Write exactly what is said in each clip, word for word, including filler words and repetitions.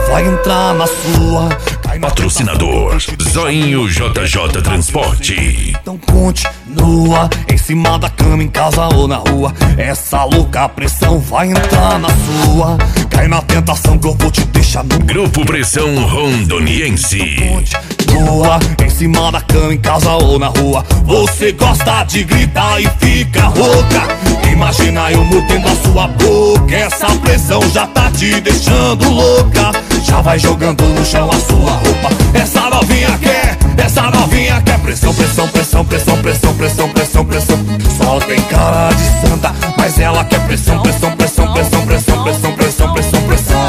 vai entrar na sua. Patrocinador Zoinho J J Transporte. Então continua em cima da cama, em casa ou na rua. Essa louca pressão vai entrar na sua. Cai na tentação que eu vou te deixar no Grupo Pressão Rondoniense. Continua em cima da cama, em casa ou na rua. Você gosta de gritar e fica rouca. Imagina eu mordendo a sua boca. Essa pressão já tá te deixando louca. Já vai jogando no chão a sua roupa. Essa novinha quer, essa novinha quer pressão, pressão, pressão, pressão, pressão, pressão, pressão, pressão. Só tem cara de santa, mas ela quer pressão, pressão, pressão, pressão, pressão, pressão, pressão, pressão, pressão.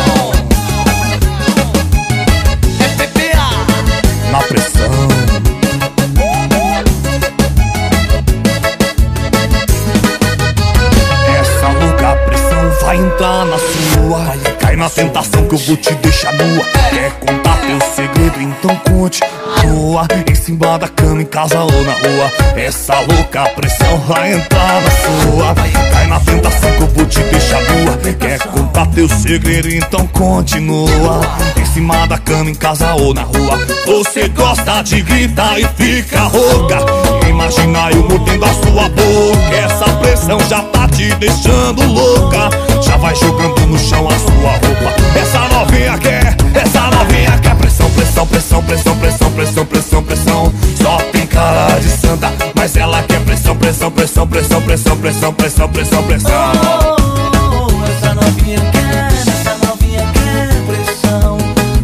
É P P A na pressão. Essa louca pressão vai entrar na sua. Cai na tentação que eu vou te deixar nua. Quer contar teu segredo? Então conte. Nua, em cima da cama, em casa ou na rua. Essa louca pressão vai entrar na sua. Cai na tentação que eu vou te deixar nua. Quer contar teu segredo? Então continua. Em cima da cama, em casa ou na rua. Você gosta de gritar e fica rouca. Imagina eu mordendo a sua boca. Essa pressão já tá te deixando louca. Já vai jogando no chão a sua roupa. Essa novinha quer, essa novinha quer pressão, pressão, pressão, pressão, pressão, pressão, pressão, pressão. Só tem cara de santa, mas ela quer pressão, pressão, pressão, pressão, pressão, pressão, pressão, pressão, pressão. Oh, essa novinha quer, essa novinha quer pressão.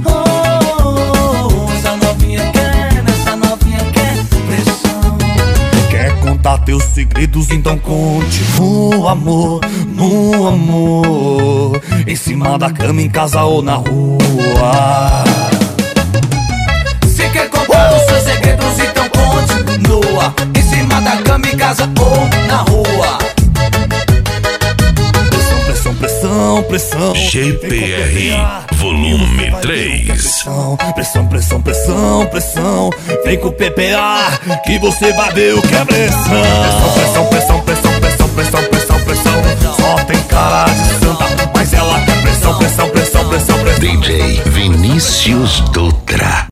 Oh, essa novinha quer, essa novinha quer pressão. Quer contar teus segredos? Então conte no amor, no amor. Em cima da cama, em casa ou na rua. Se quer contar os seus segredos, então continua em cima da cama, em casa ou na rua. Pressão, pressão, pressão, pressão. G P R Volume três. Pressão, pressão, pressão, pressão. Vem com o P P A que você vai ver o que é pressão. Pressão, pressão, pressão, pressão, pressão, pressão, pressão, pressão. Só tem cara de santa, mas ela quer pressão, pressão, pressão, pressão, pressão. D J Vinícius Dutra.